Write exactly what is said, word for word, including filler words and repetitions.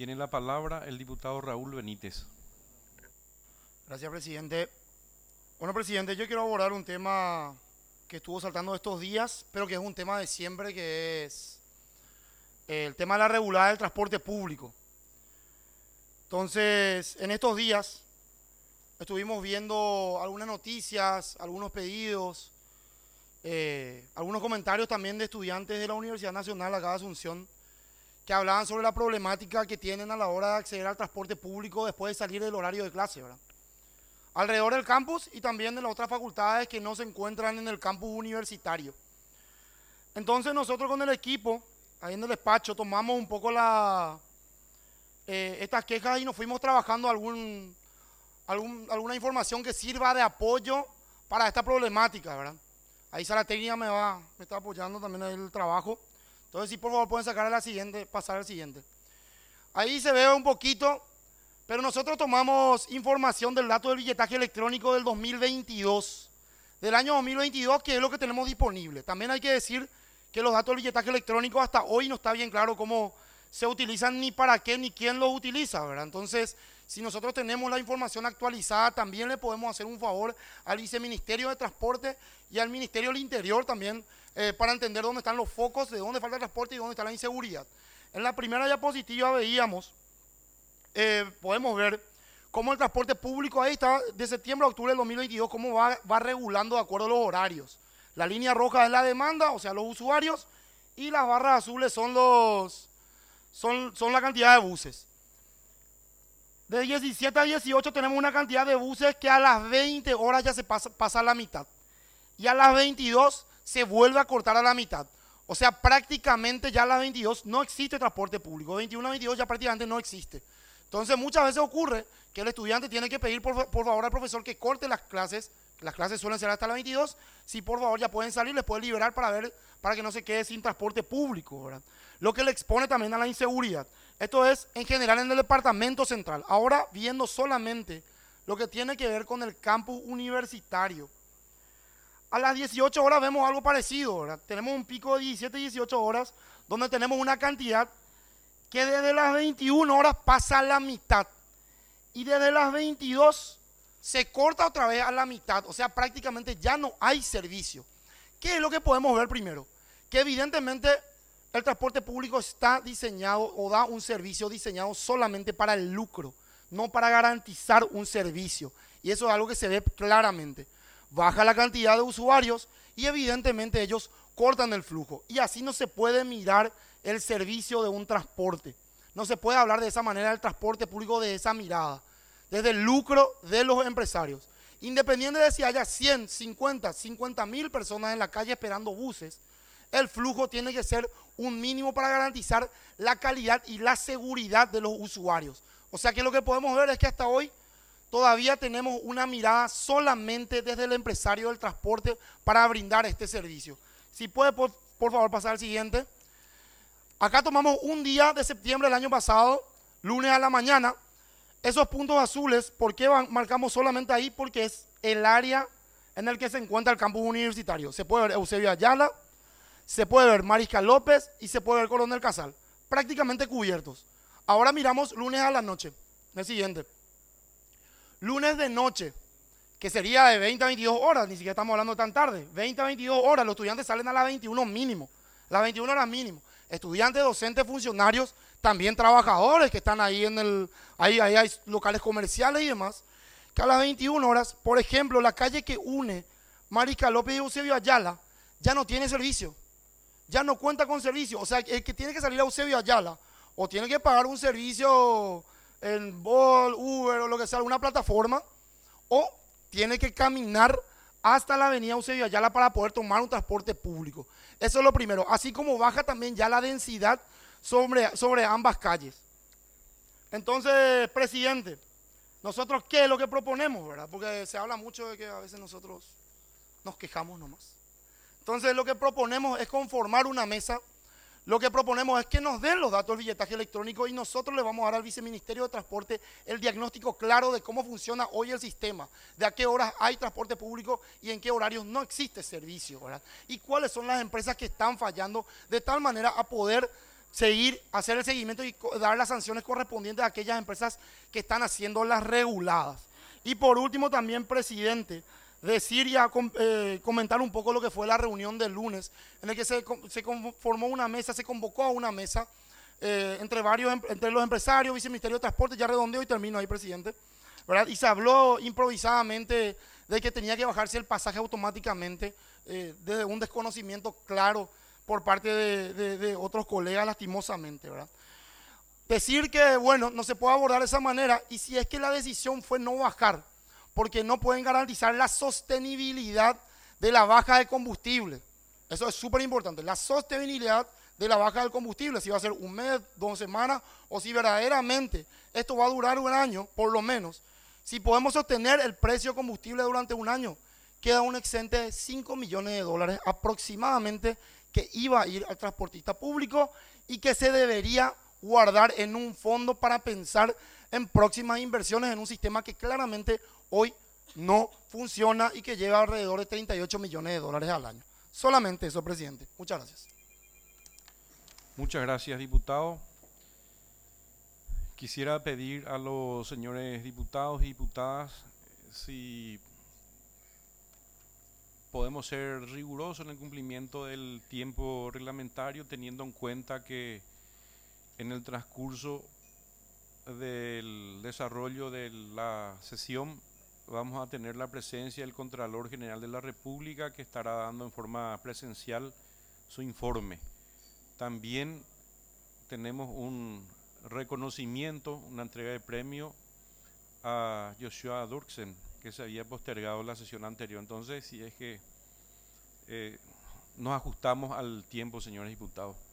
Tiene la palabra el diputado Raúl Benítez. Gracias, presidente. Bueno, presidente, yo quiero abordar un tema que estuvo saltando estos días, pero que es un tema de siempre, que es el tema de la regulada del transporte público. Entonces, en estos días estuvimos viendo algunas noticias, algunos pedidos, eh, algunos comentarios también de estudiantes de la Universidad Nacional acá de Asunción, que hablaban sobre la problemática que tienen a la hora de acceder al transporte público después de salir del horario de clase, ¿verdad? Alrededor del campus y también de las otras facultades que no se encuentran en el campus universitario. Entonces nosotros con el equipo, ahí en el despacho, tomamos un poco la, eh, estas quejas y nos fuimos trabajando algún, algún, alguna información que sirva de apoyo para esta problemática, ¿verdad? Ahí Sara Técnica me va, me está apoyando también en el trabajo. Entonces, si por favor pueden sacar a la siguiente, pasar al siguiente. Ahí se ve un poquito, pero nosotros tomamos información del dato del billetaje electrónico del dos mil veintidós, del año dos mil veintidós, que es lo que tenemos disponible. También hay que decir que los datos del billetaje electrónico hasta hoy no está bien claro cómo se utilizan, ni para qué, ni quién los utiliza, ¿verdad? Entonces, si nosotros tenemos la información actualizada, también le podemos hacer un favor al Viceministerio de Transporte y al Ministerio del Interior también, eh, para entender dónde están los focos, de dónde falta el transporte y dónde está la inseguridad. En la primera diapositiva veíamos, eh, podemos ver cómo el transporte público, ahí está, de septiembre a octubre del dos mil veintidós, cómo va, va regulando de acuerdo a los horarios. La línea roja es la demanda, o sea, los usuarios, y las barras azules son, los, son, son la cantidad de buses. De diecisiete a dieciocho tenemos una cantidad de buses que a las veinte horas ya se pasa, pasa a la mitad. Y a las veintidós se vuelve a cortar a la mitad. O sea, prácticamente ya a las veintidós no existe transporte público. veintiuno a veintidós ya prácticamente no existe. Entonces muchas veces ocurre que el estudiante tiene que pedir por, por favor al profesor que corte las clases. Las clases suelen ser hasta las veintidós. Si por favor ya pueden salir, les puede liberar para ver, para que no se quede sin transporte público, ¿verdad? Lo que le expone también a la inseguridad. Esto es en general en el departamento central. Ahora viendo solamente lo que tiene que ver con el campus universitario. A las dieciocho horas vemos algo parecido, ¿verdad? Tenemos un pico de diecisiete a dieciocho horas donde tenemos una cantidad que desde las veintiuna horas pasa a la mitad y desde las veintidós se corta otra vez a la mitad, o sea, prácticamente ya no hay servicio. ¿Qué es lo que podemos ver primero? Que evidentemente el transporte público está diseñado o da un servicio diseñado solamente para el lucro, no para garantizar un servicio, y eso es algo que se ve claramente. Baja la cantidad de usuarios y evidentemente ellos cortan el flujo, y así no se puede mirar el servicio de un transporte. No se puede hablar de esa manera del transporte público, de esa mirada, desde el lucro de los empresarios. Independiente de si haya cien, cincuenta, cincuenta mil personas en la calle esperando buses, el flujo tiene que ser un mínimo para garantizar la calidad y la seguridad de los usuarios. O sea que lo que podemos ver es que hasta hoy todavía tenemos una mirada solamente desde el empresario del transporte para brindar este servicio. Si puede, por, por favor, pasar al siguiente. Acá tomamos un día de septiembre del año pasado, lunes a la mañana. Esos puntos azules, ¿por qué marcamos solamente ahí? Porque es el área en el que se encuentra el campus universitario. Se puede ver Eusebio Ayala, se puede ver Mariscal López y se puede ver Coronel Casal, prácticamente cubiertos. Ahora miramos lunes a la noche, el siguiente. Lunes de noche, que sería de veinte a veintidós horas, ni siquiera estamos hablando tan tarde, veinte a veintidós horas, los estudiantes salen a las veintiuna mínimo, las veintiuna horas mínimo. Estudiantes, docentes, funcionarios, también trabajadores que están ahí en el, ahí, ahí hay locales comerciales y demás, que a las veintiuna horas, por ejemplo, la calle que une Mariscal López y Eusebio Ayala ya no tiene servicio, ya no cuenta con servicio. O sea, el que tiene que salir a Eusebio Ayala o tiene que pagar un servicio en Bolt, Uber o lo que sea, alguna plataforma, o tiene que caminar hasta la avenida Eusebio Ayala para poder tomar un transporte público. Eso es lo primero, así como baja también ya la densidad sobre, sobre ambas calles. Entonces, presidente, nosotros ¿qué es lo que proponemos, verdad? Porque se habla mucho de que a veces nosotros nos quejamos nomás. Entonces, lo que proponemos es conformar una mesa. Lo que proponemos es que nos den los datos del billetaje electrónico y nosotros le vamos a dar al Viceministerio de Transporte el diagnóstico claro de cómo funciona hoy el sistema, de a qué horas hay transporte público y en qué horarios no existe servicio, ¿verdad? Y cuáles son las empresas que están fallando, de tal manera a poder seguir, hacer el seguimiento y dar las sanciones correspondientes a aquellas empresas que están haciendo las reguladas. Y por último también, presidente, decir y a, eh, comentar un poco lo que fue la reunión del lunes, en el que se, se formó una mesa, se convocó a una mesa eh, entre varios, entre los empresarios, viceministerio de Transporte, ya redondeo y termino ahí, presidente, ¿verdad? Y se habló improvisadamente de que tenía que bajarse el pasaje automáticamente, eh, desde un desconocimiento claro por parte de, de, de otros colegas, lastimosamente, ¿verdad? Decir que, bueno, no se puede abordar de esa manera, y si es que la decisión fue no bajar, porque no pueden garantizar la sostenibilidad de la baja de combustible. Eso es súper importante, la sostenibilidad de la baja del combustible, si va a ser un mes, dos semanas, o si verdaderamente esto va a durar un año, por lo menos. Si podemos sostener el precio de combustible durante un año, queda un excedente de cinco millones de dólares aproximadamente que iba a ir al transportista público y que se debería guardar en un fondo para pensar en próximas inversiones en un sistema que claramente hoy no funciona y que lleva alrededor de treinta y ocho millones de dólares al año. Solamente eso, presidente. Muchas gracias. Muchas gracias, diputado. Quisiera pedir a los señores diputados y diputadas si podemos ser rigurosos en el cumplimiento del tiempo reglamentario, teniendo en cuenta que en el transcurso del desarrollo de la sesión vamos a tener la presencia del Contralor General de la República, que estará dando en forma presencial su informe. También tenemos un reconocimiento, una entrega de premio a Joshua Durksen, que se había postergado la sesión anterior. Entonces, si es que eh, nos ajustamos al tiempo, señores diputados.